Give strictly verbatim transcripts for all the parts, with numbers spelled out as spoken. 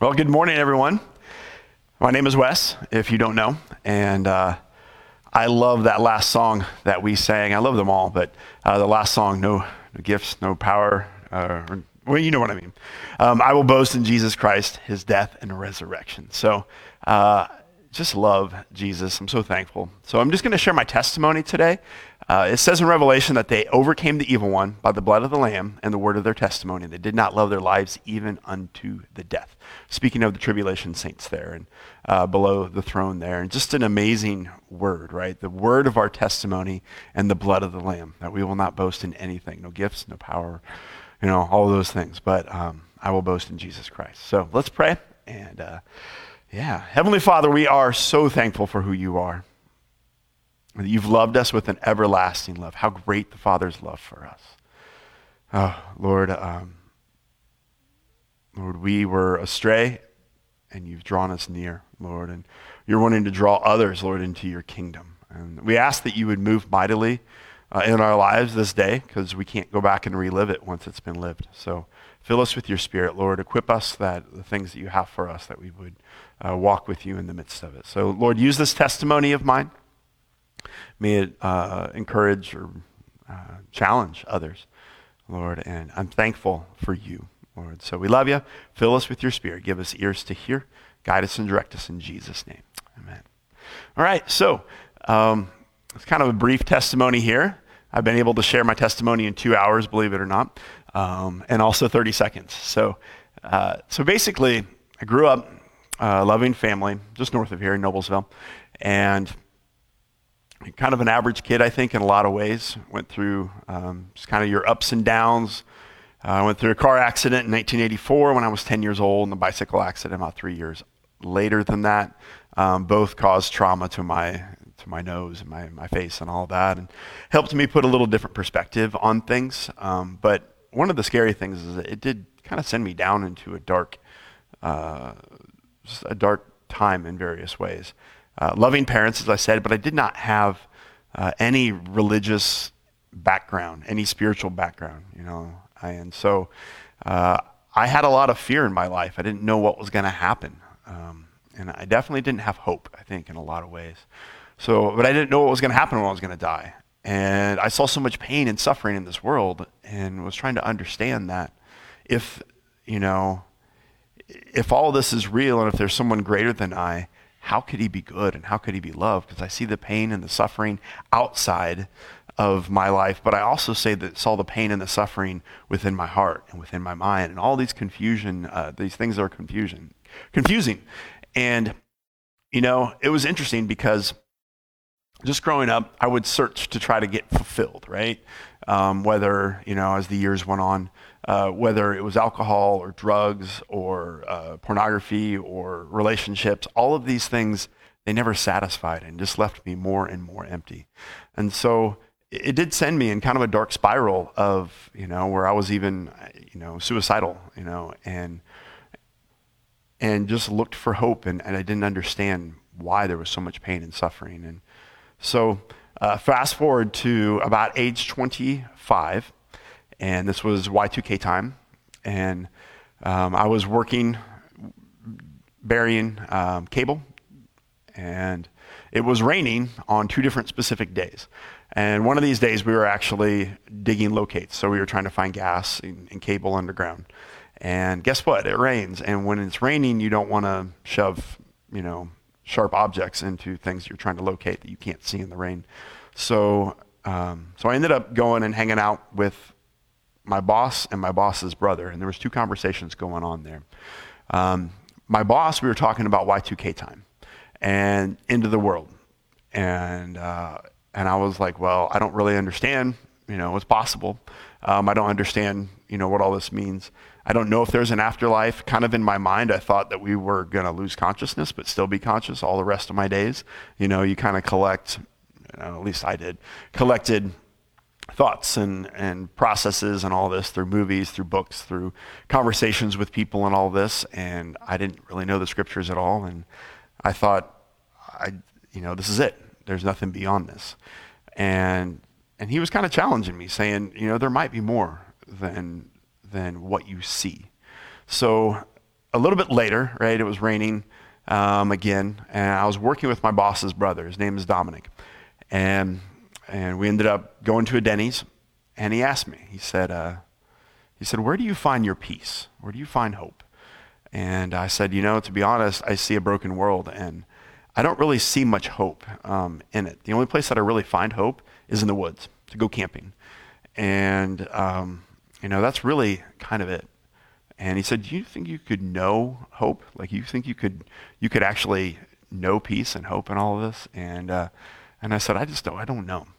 Well, good morning, everyone. My name is Wes, if you don't know, and uh, I love that last song that we sang. I love them all, but uh, the last song, no, no gifts, no power, uh, or, well, you know what I mean. Um, I will boast in Jesus Christ, his death and resurrection. So uh, just love Jesus. I'm so thankful. So I'm just going to share my testimony today. Uh, it says in Revelation that they overcame the evil one by the blood of the Lamb and the word of their testimony. They did not love their lives even unto the death. Speaking of the tribulation saints there and uh, below the throne there. And just an amazing word, right? The word of our testimony and the blood of the Lamb, that we will not boast in anything. No gifts, no power, you know, all those things. But um, I will boast in Jesus Christ. So let's pray. And uh, yeah, Heavenly Father, we are so thankful for who you are. That you've loved us with an everlasting love. How great the Father's love for us. Oh, Lord, um, Lord, we were astray, and you've drawn us near, Lord, and you're wanting to draw others, Lord, into your kingdom. And we ask that you would move mightily uh, in our lives this day, because we can't go back and relive it once it's been lived. So fill us with your Spirit, Lord. Equip us that the things that you have for us, that we would uh, walk with you in the midst of it. So, Lord, use this testimony of mine. May it uh, encourage or uh, challenge others, Lord, and I'm thankful for you, Lord. So we love you. Fill us with your Spirit. Give us ears to hear. Guide us and direct us in Jesus' name. Amen. All right, so um, it's kind of a brief testimony here. I've been able to share my testimony in two hours, believe it or not, um, and also thirty seconds. So, uh, so basically, I grew up a loving family just north of here in Noblesville, and kind of an average kid, I think, in a lot of ways. Went through um, just kind of your ups and downs. Uh, I went through a car accident in nineteen eighty-four when I was ten years old, and a bicycle accident about three years later than that. Um, both caused trauma to my to my nose and my, my face and all that, and helped me put a little different perspective on things. Um, but one of the scary things is that it did kind of send me down into a dark, uh, a dark time in various ways. Uh, loving parents, as I said, but I did not have uh, any religious background, any spiritual background, you know. I, and so uh, I had a lot of fear in my life. I didn't know what was going to happen. Um, and I definitely didn't have hope, I think, in a lot of ways. So, but I didn't know what was going to happen when I was going to die. And I saw so much pain and suffering in this world and was trying to understand that if, you know, if all this is real and if there's someone greater than I, how could he be good and how could he be loved? Because I see the pain and the suffering outside of my life, but I also say that saw the pain and the suffering within my heart and within my mind, and all these confusion, uh, these things are confusion, confusing. And, you know, it was interesting because just growing up, I would search to try to get fulfilled, right? Um, whether, you know, as the years went on, uh, whether it was alcohol or drugs or uh, pornography or relationships, all of these things, they never satisfied and just left me more and more empty. And so it, it did send me in kind of a dark spiral of, you know, where I was even, you know, suicidal, you know, and and just looked for hope, and, and I didn't understand why there was so much pain and suffering. And so uh, fast forward to about age twenty-five, and this was Y two K time, and um, I was working, burying um, cable, and it was raining on two different specific days. And one of these days we were actually digging locates, so we were trying to find gas and, and cable underground. And guess what? It rains, and when it's raining, you don't want to shove, you know, sharp objects into things you're trying to locate that you can't see in the rain. So um, so I ended up going and hanging out with my boss and my boss's brother, and there was two conversations going on there. Um, my boss, we were talking about Y two K time and into the world. And uh, and I was like, well, I don't really understand, you know, what's possible. Um, I don't understand, you know, what all this means. I don't know if there's an afterlife. Kind of in my mind, I thought that we were going to lose consciousness, but still be conscious all the rest of my days. You know, you kind of collect, you know, at least I did, collected thoughts and, and processes and all this through movies, through books, through conversations with people and all this. And I didn't really know the scriptures at all. And I thought, I, you know, this is it. There's nothing beyond this. And and he was kind of challenging me, saying, you know, there might be more than than what you see. So a little bit later, right? It was raining um, again, and I was working with my boss's brother. His name is Dominic, and and we ended up going to a Denny's, and he asked me. He said, uh, he said, "Where do you find your peace? Where do you find hope?" And I said, "You know, to be honest, I see a broken world, and I don't really see much hope um, in it. The only place that I really find hope is in the woods, to go camping, and um, you know, that's really kind of it." And he said, "Do you think you could know hope? Like, you think you could you could actually know peace and hope and all of this?" And uh, and I said, "I just don't. I don't know."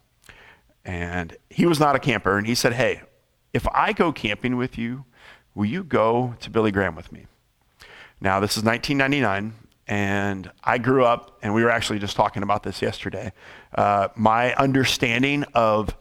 And he was not a camper, and he said, "Hey, if I go camping with you, will you go to Billy Graham with me?" Now, this is nineteen ninety-nine, and I grew up, and we were actually just talking about this yesterday. Uh, my understanding of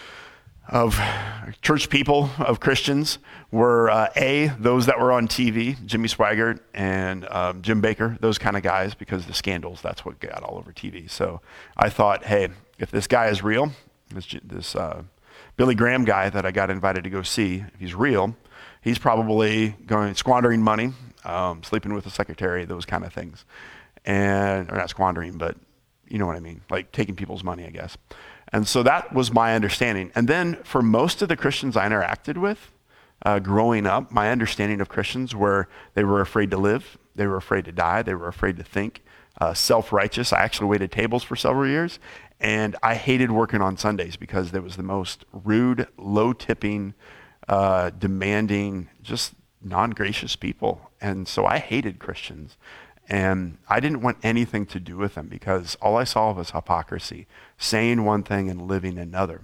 of church people, of Christians, were uh, A, those that were on T V, Jimmy Swaggart and um, Jim Bakker, those kind of guys, because the scandals, that's what got all over T V. So I thought, hey, if this guy is real, this, this uh, Billy Graham guy that I got invited to go see, if he's real, he's probably going squandering money, um, sleeping with the secretary, those kind of things. And, or not squandering, but you know what I mean, like taking people's money, I guess. And so that was my understanding. And then for most of the Christians I interacted with uh, growing up, my understanding of Christians were they were afraid to live, they were afraid to die, they were afraid to think, uh, self-righteous. I actually waited tables for several years, and I hated working on Sundays because there was the most rude, low-tipping, uh, demanding, just non-gracious people. And so I hated Christians. And I didn't want anything to do with them because all I saw was hypocrisy, saying one thing and living another.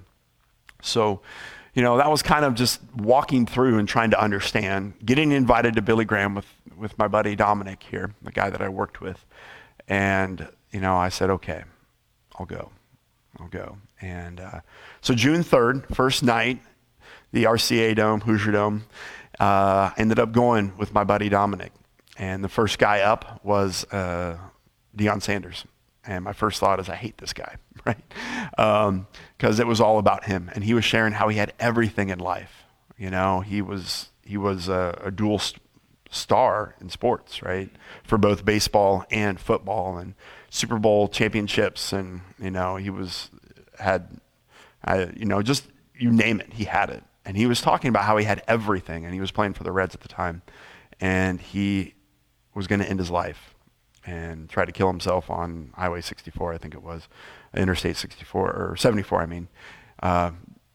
So, you know, that was kind of just walking through and trying to understand, getting invited to Billy Graham with, with my buddy Dominic here, the guy that I worked with. And, you know, I said, okay, I'll go. I'll go. And uh, so June third, first night, the R C A Dome, Hoosier Dome, uh, ended up going with my buddy Dominic. And the first guy up was uh, Deion Sanders. And my first thought is, I hate this guy, right? Because um, it was all about him. And he was sharing how he had everything in life. You know, he was he was a, a dual st- star in sports, right? For both baseball and football and Super Bowl championships. And, you know, he was, had, uh, you know, just you name it, he had it. And he was talking about how he had everything. And he was playing for the Reds at the time. And he was going to end his life and try to kill himself on Highway sixty-four, I think it was, Interstate sixty-four, or seventy-four, I mean. Uh,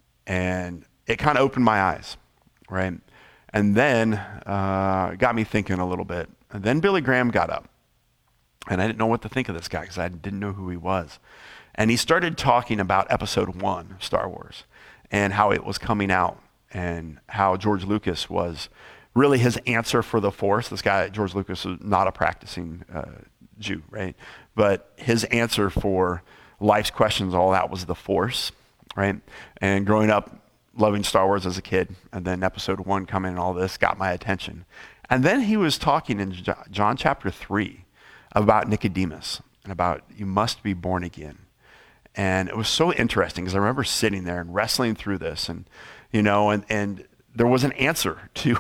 and it kind of opened my eyes, right? And then uh, it got me thinking a little bit. And then Billy Graham got up, and I didn't know what to think of this guy because I didn't know who he was. And he started talking about episode one of Star Wars and how it was coming out and how George Lucas was really his answer for the Force. This guy, George Lucas, was not a practicing uh, Jew, right? But his answer for life's questions, all that was the Force, right? And growing up, loving Star Wars as a kid, and then episode one coming and all this got my attention. And then he was talking in John chapter three about Nicodemus and about you must be born again. And it was so interesting because I remember sitting there and wrestling through this and, you know, and, and there was an answer to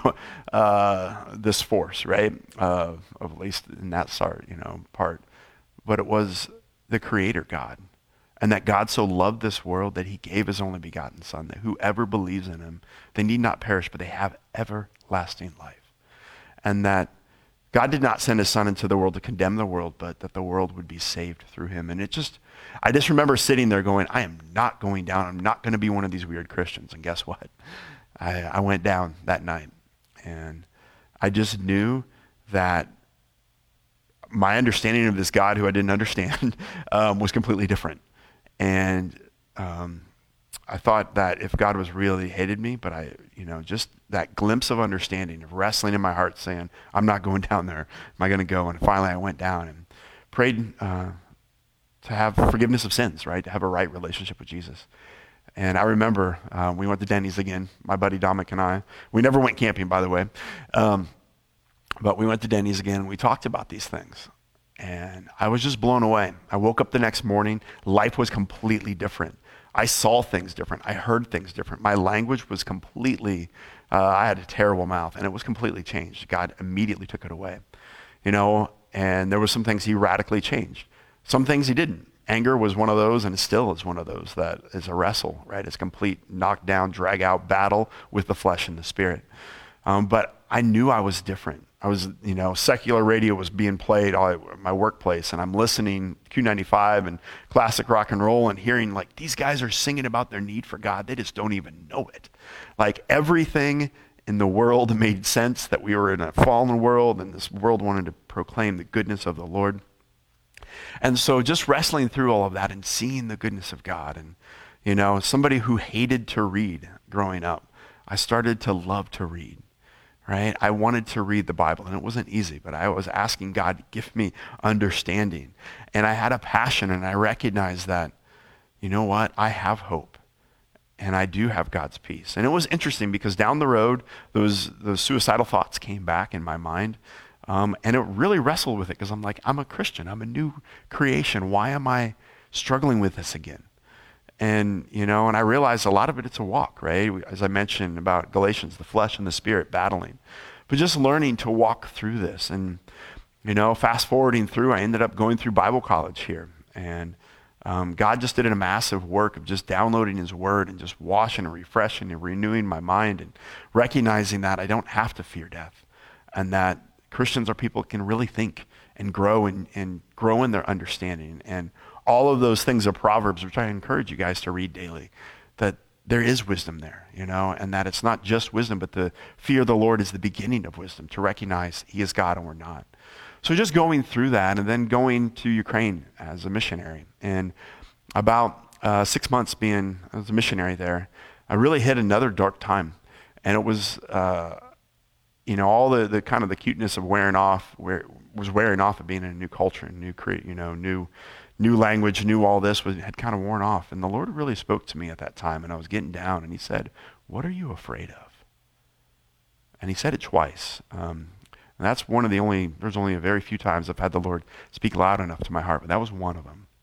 uh, this Force, right? Uh, at least in that start, you know, part. But it was the Creator God. And that God so loved this world that he gave his only begotten Son, that whoever believes in him, they need not perish, but they have everlasting life. And that God did not send his Son into the world to condemn the world, but that the world would be saved through him. And it just, I just remember sitting there going, I am not going down. I'm not going to be one of these weird Christians. And guess what? I, I went down that night. And I just knew that my understanding of this God who I didn't understand um, was completely different. And um, I thought that if God was real, he hated me, but I, you know, just that glimpse of understanding, of wrestling in my heart saying, I'm not going down there. Am I going to go? And finally I went down and prayed uh, to have forgiveness of sins, right? To have a right relationship with Jesus. And I remember uh, we went to Denny's again, my buddy Dominic and I. We never went camping, by the way. Um, but we went to Denny's again and we talked about these things. And I was just blown away. I woke up the next morning. Life was completely different. I saw things different. I heard things different. My language was completely, uh, I had a terrible mouth, and it was completely changed. God immediately took it away, you know, and there were some things he radically changed. Some things he didn't. Anger was one of those, and still is one of those that is a wrestle, right? It's a complete knockdown, drag out battle with the flesh and the spirit. Um, but I knew I was different. I was, you know, secular radio was being played all at my workplace, and I'm listening Q ninety-five and classic rock and roll and hearing like, these guys are singing about their need for God. They just don't even know it. Like everything in the world made sense, that we were in a fallen world, and this world wanted to proclaim the goodness of the Lord. And so just wrestling through all of that and seeing the goodness of God, and, you know, somebody who hated to read growing up, I started to love to read, right? I wanted to read the Bible, and it wasn't easy, but I was asking God to give me understanding. And I had a passion, and I recognized that, you know what, I have hope, and I do have God's peace. And it was interesting because down the road, those, those suicidal thoughts came back in my mind. Um, and it really wrestled with it because I'm like, I'm a Christian. I'm a new creation. Why am I struggling with this again? And, you know, and I realized a lot of it, it's a walk, right? As I mentioned about Galatians, the flesh and the spirit battling. But just learning to walk through this. And, you know, fast forwarding through, I ended up going through Bible college here. And um, God just did a massive work of just downloading his word and just washing and refreshing and renewing my mind and recognizing that I don't have to fear death, and that Christians are people who can really think and grow and, and grow in their understanding. And all of those things of Proverbs, which I encourage you guys to read daily, that there is wisdom there, you know, and that it's not just wisdom, but the fear of the Lord is the beginning of wisdom, to recognize he is God and we're not. So just going through that, and then going to Ukraine as a missionary. And about uh, six months being as a missionary there, I really hit another dark time. And it was... Uh, you know, all the, the kind of the cuteness of wearing off, where was wearing off of being in a new culture and new, cre- you know, new, new language, new all this was, had kind of worn off. And the Lord really spoke to me at that time, and I was getting down, and he said, "What are you afraid of?" And he said it twice. Um, and that's one of the only, there's only a very few times I've had the Lord speak loud enough to my heart, but that was one of them.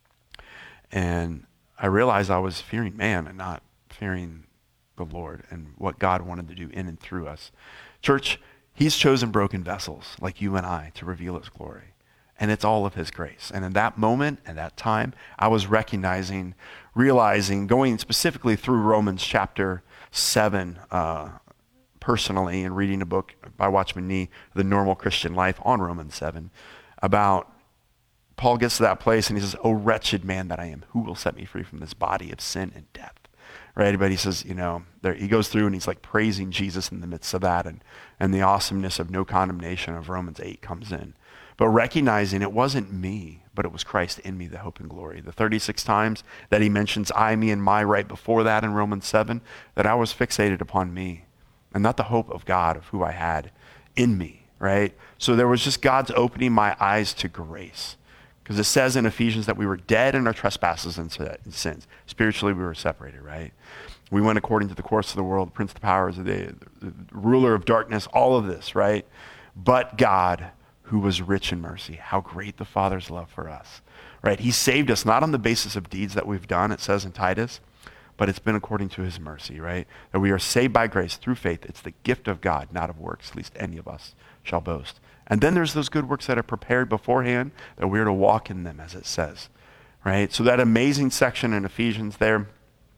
And I realized I was fearing man and not fearing the Lord and what God wanted to do in and through us. Church, he's chosen broken vessels like you and I to reveal his glory. And it's all of his grace. And in that moment, and that time, I was recognizing, realizing, going specifically through Romans chapter seven uh, personally, and reading a book by Watchman Nee, The Normal Christian Life, on Romans seven, about Paul gets to that place and he says, "O wretched man that I am, who will set me free from this body of sin and death?" Right, but he says, you know, there, he goes through and he's like praising Jesus in the midst of that, and, and the awesomeness of no condemnation of Romans eight comes in. But recognizing it wasn't me, but it was Christ in me, the hope and glory. The thirty-six times that he mentions I, me, and my right before that in Romans seven, that I was fixated upon me and not the hope of God, of who I had in me, right? So there was just God's opening my eyes to grace. Because it says in Ephesians that we were dead in our trespasses and sins. Spiritually, we were separated, right? We went according to the course of the world, the prince of the powers, of the, the ruler of darkness, all of this, right? But God, who was rich in mercy, how great the Father's love for us, right? He saved us not on the basis of deeds that we've done, it says in Titus, but it's been according to his mercy, right? That we are saved by grace through faith. It's the gift of God, not of works, lest any of us shall boast. And then there's those good works that are prepared beforehand, that we're to walk in them, as it says, right? So that amazing section in Ephesians there,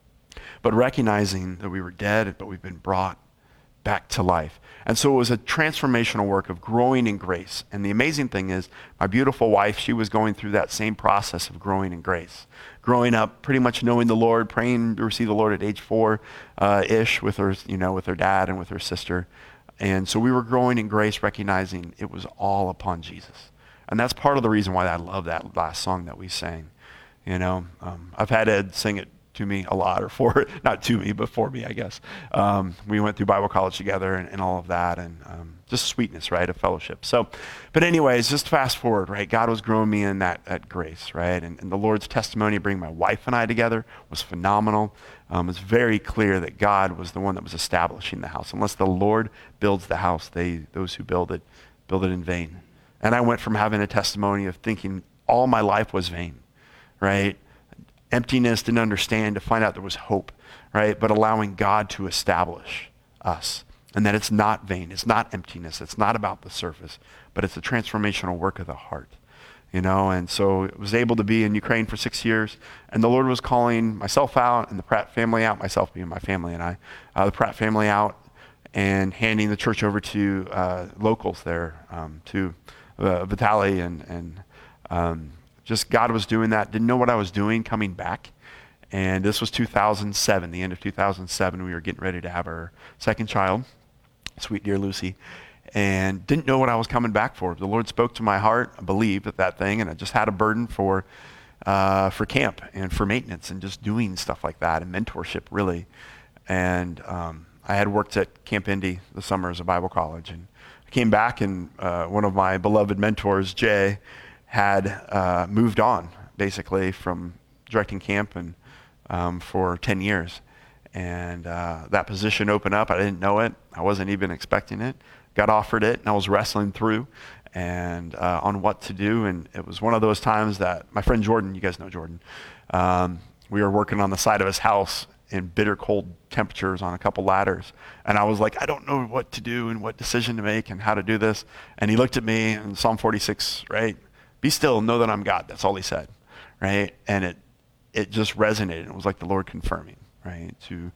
but recognizing that we were dead, but we've been brought back to life. And so it was a transformational work of growing in grace. And the amazing thing is, my beautiful wife, she was going through that same process of growing in grace. Growing up, pretty much knowing the Lord, praying to receive the Lord at age four uh, ish with her, you know, with her dad and with her sister. And so we were growing in grace, recognizing it was all upon Jesus. And that's part of the reason why I love that last song that we sang. You know, um, I've had Ed sing it to me a lot, or for, not to me, but for me, I guess. Um, we went through Bible college together and, and all of that, and um, just sweetness, right, of fellowship. So, but anyways, just fast forward, right, God was growing me in that, that grace, right, and, and the Lord's testimony bringing my wife and I together was phenomenal. Um, it's very clear that God was the one that was establishing the house. Unless the Lord builds the house, they those who build it, build it in vain. And I went from having a testimony of thinking all my life was vain, right? emptiness, didn't understand, to find out there was hope, right? But allowing God to establish us, and that it's not vain, it's not emptiness, it's not about the surface, but it's a transformational work of the heart, you know? And so I was able to be in Ukraine for six years, and the Lord was calling myself out and the Pratt family out, myself being my family and I, uh, the Pratt family out, and handing the church over to uh, locals there, um, to uh, Vitaly, and, and um, just God was doing that. Didn't know what I was doing coming back. And this was two thousand seven, the end of two thousand seven. We were getting ready to have our second child, sweet dear Lucy, and didn't know what I was coming back for. The Lord spoke to my heart, I believed at that thing, and I just had a burden for uh, for camp and for maintenance and just doing stuff like that and mentorship, really. And um, I had worked at Camp Indy the summer as a Bible college, and I came back, and uh, one of my beloved mentors, Jay, had uh, moved on, basically, from directing camp and um, for ten years. And uh, that position opened up. I didn't know it. I wasn't even expecting it. Got offered it, and I was wrestling through and uh, on what to do. And it was one of those times that my friend Jordan, you guys know Jordan, um, we were working on the side of his house in bitter cold temperatures on a couple ladders. And I was like, I don't know what to do and what decision to make and how to do this. And he looked at me in Psalm forty-six, right? Be still, know that I'm God. That's all he said, right? And it it just resonated. It was like the Lord confirming, right? To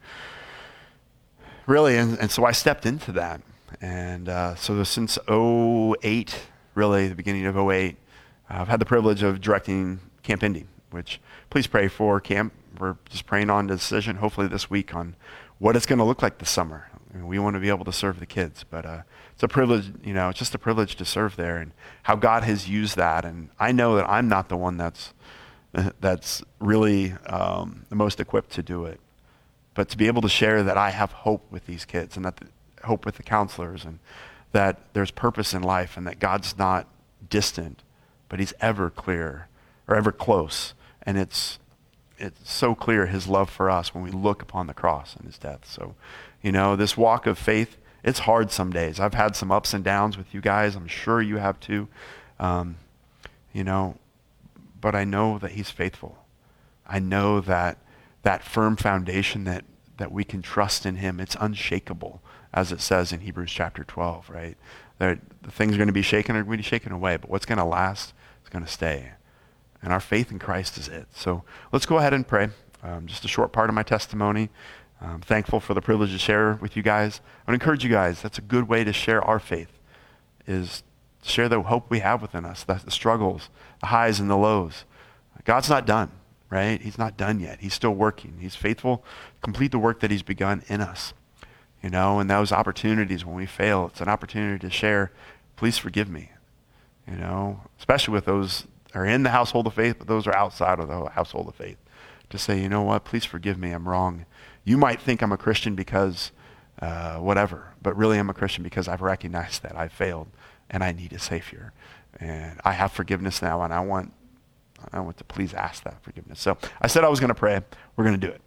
really, and, and so I stepped into that. And uh, so since oh eight, really the beginning of oh eight, I've had the privilege of directing Camp Indy, which please pray for camp. We're just praying on the decision, hopefully this week, on what it's going to look like this summer. I mean, we want to be able to serve the kids, but uh, it's a privilege, you know, it's just a privilege to serve there, and how God has used that. And I know that I'm not the one that's that's really um, the most equipped to do it, but to be able to share that I have hope with these kids, and that the, hope with the counselors, and that there's purpose in life, and that God's not distant, but he's ever clear or ever close. And it's it's so clear, his love for us, when we look upon the cross and his death. So, you know, this walk of faith, it's hard some days. I've had some ups and downs with you guys. I'm sure you have too. Um, you know, but I know that he's faithful. I know that that firm foundation that, that we can trust in him, it's unshakable, as it says in Hebrews chapter twelve, right? That the things are going to be shaken are going to be shaken away, but what's going to last is going to stay. And our faith in Christ is it. So let's go ahead and pray. Um, just a short part of my testimony. I'm thankful for the privilege to share with you guys. I would encourage you guys, that's a good way to share our faith, is to share the hope we have within us, the, the struggles, the highs and the lows. God's not done, right? He's not done yet. He's still working. He's faithful to complete the work that he's begun in us. You know, and those opportunities when we fail, it's an opportunity to share, please forgive me. You know, especially with those are in the household of faith, but those are outside of the household of faith. To say, you know what, please forgive me, I'm wrong. You might think I'm a Christian because uh, whatever, but really I'm a Christian because I've recognized that I've failed and I need a Savior. And I have forgiveness now, and I want I want to please ask that forgiveness. So I said I was going to pray. We're going to do it.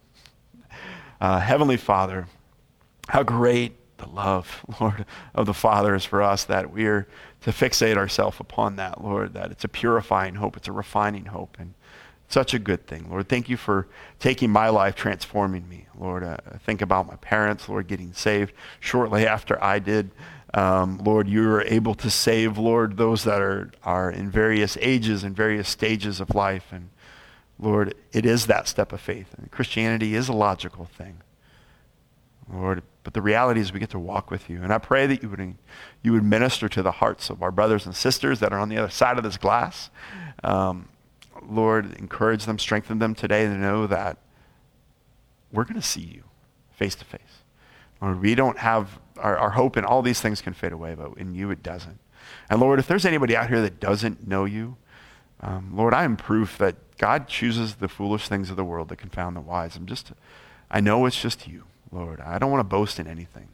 Uh, Heavenly Father, how great the love, Lord, of the Father is for us, that we're to fixate ourselves upon that, Lord, that it's a purifying hope, it's a refining hope, and such a good thing. Lord, thank you for taking my life, transforming me. Lord, uh, I think about my parents, Lord, getting saved shortly after I did. Um, Lord, you were able to save, Lord, those that are, are in various ages and various stages of life. And Lord, it is that step of faith. And Christianity is a logical thing, Lord, but the reality is we get to walk with you. And I pray that you would you would minister to the hearts of our brothers and sisters that are on the other side of this glass. Um, Lord, encourage them, strengthen them today to know that we're going to see you face to face. Lord, we don't have, our, our hope in all these things can fade away, but in you it doesn't. And Lord, if there's anybody out here that doesn't know you, um, Lord, I am proof that God chooses the foolish things of the world that confound the wise. I'm just, I know it's just you, Lord. I don't want to boast in anything.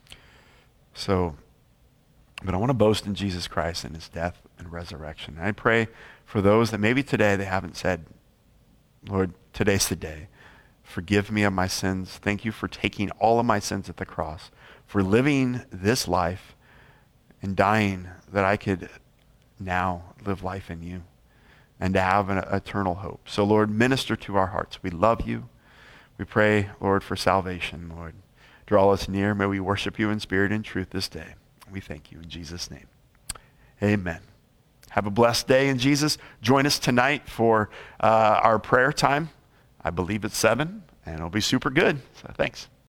So, but I want to boast in Jesus Christ and his death and resurrection. And I pray for those that maybe today they haven't said, Lord, today's the day. Forgive me of my sins. Thank you for taking all of my sins at the cross, for living this life and dying that I could now live life in you. and to have an eternal hope. So, Lord, minister to our hearts. We love you. We pray, Lord, for salvation, Lord. Draw us near. May we worship you in spirit and truth this day. We thank you in Jesus' name. Amen. Have a blessed day in Jesus. Join us tonight for uh, our prayer time. I believe it's seven, and it'll be super good. So thanks.